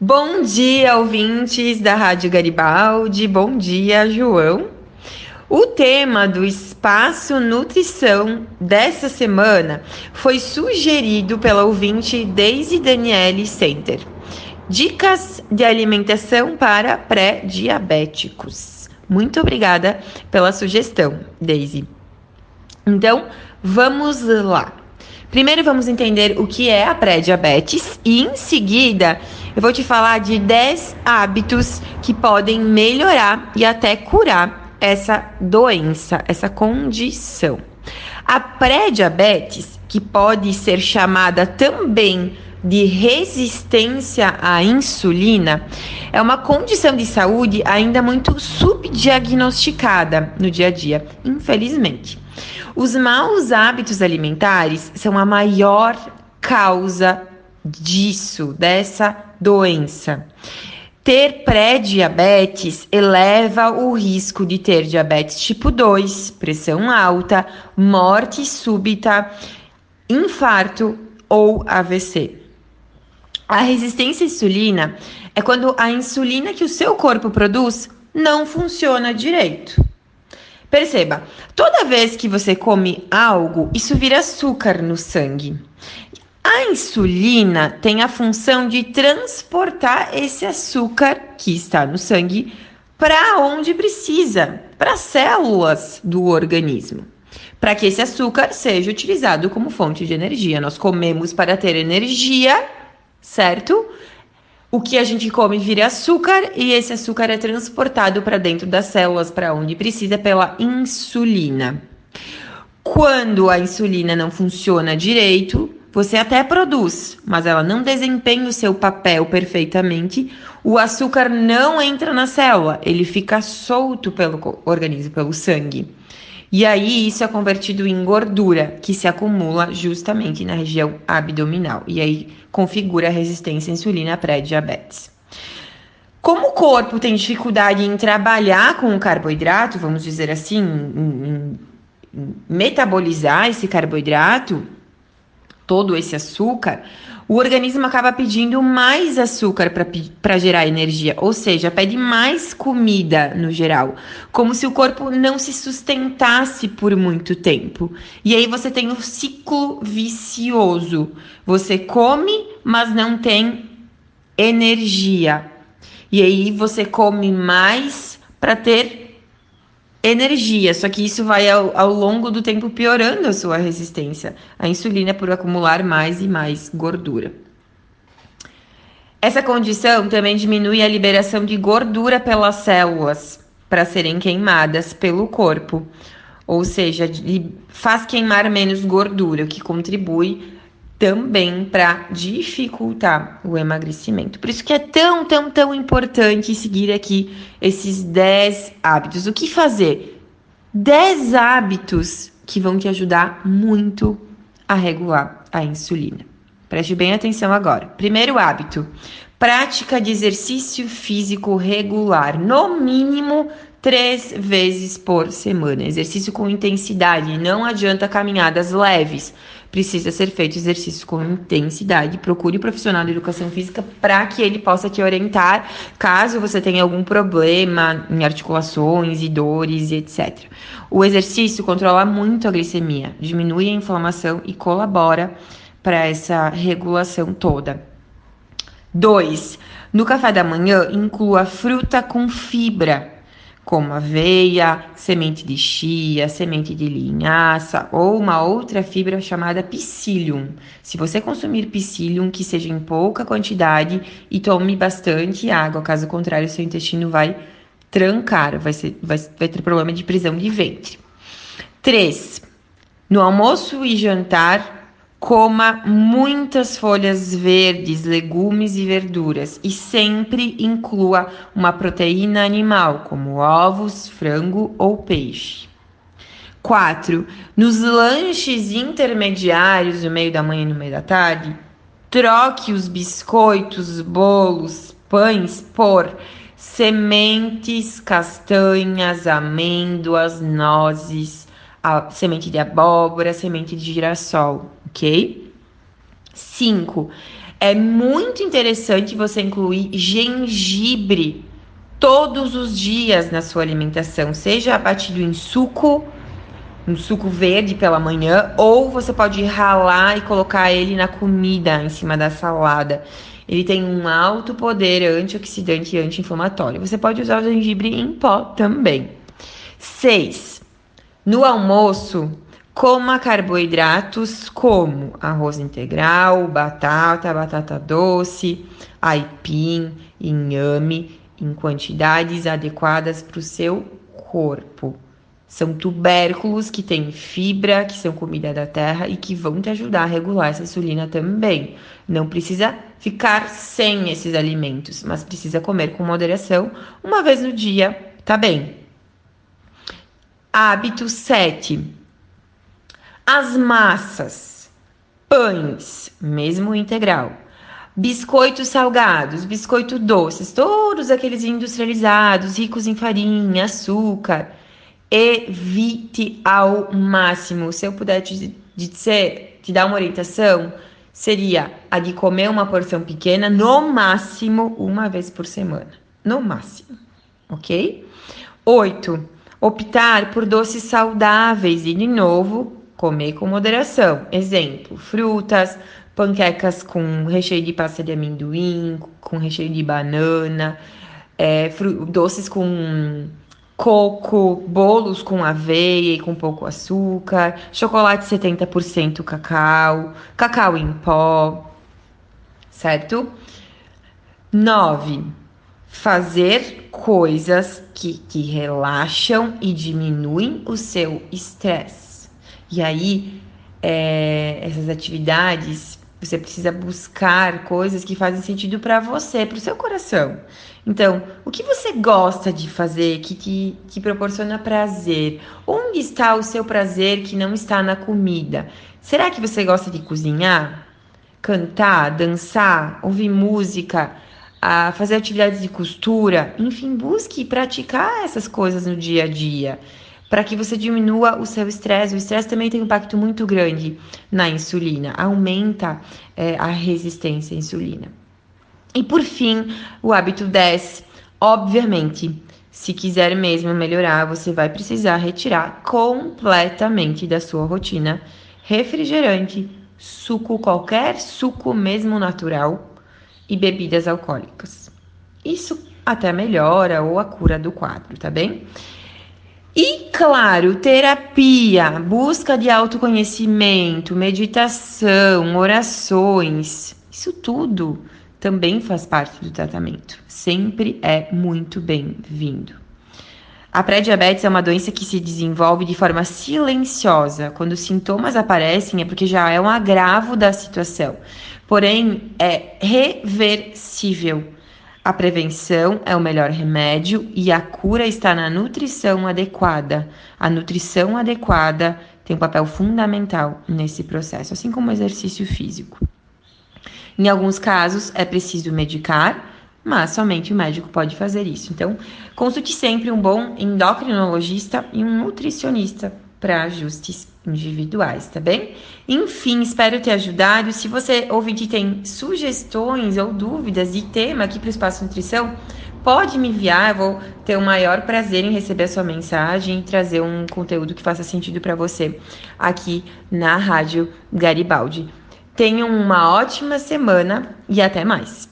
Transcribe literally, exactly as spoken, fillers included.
Bom dia, ouvintes da Rádio Garibaldi. Bom dia, João. O tema do Espaço Nutrição dessa semana foi sugerido pela ouvinte Daisy Daniele Center. Dicas de alimentação para pré-diabéticos. Muito obrigada pela sugestão, Daisy. Então, vamos lá. Primeiro vamos entender o que é a pré-diabetes e em seguida eu vou te falar de dez hábitos que podem melhorar e até curar essa doença, essa condição. A pré-diabetes, que pode ser chamada também de resistência à insulina, é uma condição de saúde ainda muito subdiagnosticada no dia a dia, infelizmente. Os maus hábitos alimentares são a maior causa disso, dessa doença. Ter pré-diabetes eleva o risco de ter diabetes tipo dois, pressão alta, morte súbita, infarto ou A V C. A resistência à insulina é quando a insulina que o seu corpo produz não funciona direito. Perceba, toda vez que você come algo, isso vira açúcar no sangue. A insulina tem a função de transportar esse açúcar que está no sangue para onde precisa, para as células do organismo, para que esse açúcar seja utilizado como fonte de energia. Nós comemos para ter energia, certo? O que a gente come vira açúcar e esse açúcar é transportado para dentro das células, para onde precisa, pela insulina. Quando a insulina não funciona direito, você até produz, mas ela não desempenha o seu papel perfeitamente. O açúcar não entra na célula, ele fica solto pelo organismo, pelo sangue. E aí isso é convertido em gordura, que se acumula justamente na região abdominal. E aí configura a resistência à insulina pré-diabetes. Como o corpo tem dificuldade em trabalhar com o carboidrato, vamos dizer assim, em, em, em metabolizar esse carboidrato, todo esse açúcar, o organismo acaba pedindo mais açúcar para gerar energia, ou seja, pede mais comida no geral, como se o corpo não se sustentasse por muito tempo. E aí você tem um ciclo vicioso. Você come, mas não tem energia. E aí você come mais para ter energia, só que isso vai ao, ao longo do tempo piorando a sua resistência à insulina por acumular mais e mais gordura. Essa condição também diminui a liberação de gordura pelas células para serem queimadas pelo corpo, ou seja, faz queimar menos gordura, o que contribui também para dificultar o emagrecimento. Por isso que é tão, tão, tão importante seguir aqui esses dez hábitos. O que fazer? dez hábitos que vão te ajudar muito a regular a insulina. Preste bem atenção agora. Primeiro hábito, prática de exercício físico regular, no mínimo três vezes por semana. Exercício com intensidade, não adianta caminhadas leves. Precisa ser feito exercício com intensidade. Procure o profissional de educação física para que ele possa te orientar caso você tenha algum problema em articulações e dores e etcétera. O exercício controla muito a glicemia, diminui a inflamação e colabora para essa regulação toda. dois. No café da manhã, inclua fruta com fibra, como aveia, semente de chia, semente de linhaça ou uma outra fibra chamada psyllium. Se você consumir psyllium, que seja em pouca quantidade e tome bastante água, caso contrário, seu intestino vai trancar, vai, ser, vai, vai ter problema de prisão de ventre. três. No almoço e jantar, coma muitas folhas verdes, legumes e verduras e sempre inclua uma proteína animal, como ovos, frango ou peixe. quatro. Nos lanches intermediários, no meio da manhã e no meio da tarde, troque os biscoitos, bolos, pães por sementes, castanhas, amêndoas, nozes, a semente de abóbora, semente de girassol, ok? cinco. É muito interessante você incluir gengibre todos os dias na sua alimentação, seja batido em suco, um suco verde pela manhã, ou você pode ralar e colocar ele na comida, em cima da salada. Ele tem um alto poder antioxidante e anti-inflamatório. Você pode usar o gengibre em pó também. seis. No almoço, coma carboidratos como arroz integral, batata, batata doce, aipim, inhame, em quantidades adequadas para o seu corpo. São tubérculos que têm fibra, que são comida da terra e que vão te ajudar a regular essa insulina também. Não precisa ficar sem esses alimentos, mas precisa comer com moderação. Uma vez no dia, tá bem. Hábito sete. As massas, pães, mesmo integral, biscoitos salgados, biscoitos doces, todos aqueles industrializados, ricos em farinha, açúcar, evite ao máximo. Se eu puder te dizer, te dar uma orientação, seria a de comer uma porção pequena, no máximo uma vez por semana. No máximo, ok? oito. Optar por doces saudáveis e, de novo, comer com moderação. Exemplo, frutas, panquecas com recheio de pasta de amendoim, com recheio de banana, é, doces com coco, bolos com aveia e com pouco açúcar, chocolate setenta por cento cacau, cacau em pó, certo? nove. Fazer coisas que, que relaxam e diminuem o seu estresse. E aí, é, essas atividades, você precisa buscar coisas que fazem sentido para você, para o seu coração. Então, o que você gosta de fazer, que te que proporciona prazer? Onde está o seu prazer que não está na comida? Será que você gosta de cozinhar? Cantar, dançar, ouvir música? A fazer atividades de costura, enfim, busque praticar essas coisas no dia a dia, para que você diminua o seu estresse. O estresse também tem um impacto muito grande na insulina, aumenta é, a resistência à insulina. E por fim, o hábito dez, obviamente, se quiser mesmo melhorar, você vai precisar retirar completamente da sua rotina refrigerante, suco, qualquer suco mesmo natural, e bebidas alcoólicas. Isso até melhora ou a cura do quadro, tá bem? E, claro, terapia, busca de autoconhecimento, meditação, orações, isso tudo também faz parte do tratamento. Sempre é muito bem-vindo. A pré-diabetes é uma doença que se desenvolve de forma silenciosa. Quando os sintomas aparecem é porque já é um agravo da situação. Porém, é reversível. A prevenção é o melhor remédio e a cura está na nutrição adequada. A nutrição adequada tem um papel fundamental nesse processo, assim como o exercício físico. Em alguns casos, é preciso medicar, mas somente o médico pode fazer isso. Então, consulte sempre um bom endocrinologista e um nutricionista para ajustes individuais, tá bem? Enfim, espero ter ajudado. Se você, ouvinte, tem sugestões ou dúvidas de tema aqui para o Espaço Nutrição, pode me enviar. Eu vou ter o maior prazer em receber a sua mensagem e trazer um conteúdo que faça sentido para você aqui na Rádio Garibaldi. Tenham uma ótima semana e até mais!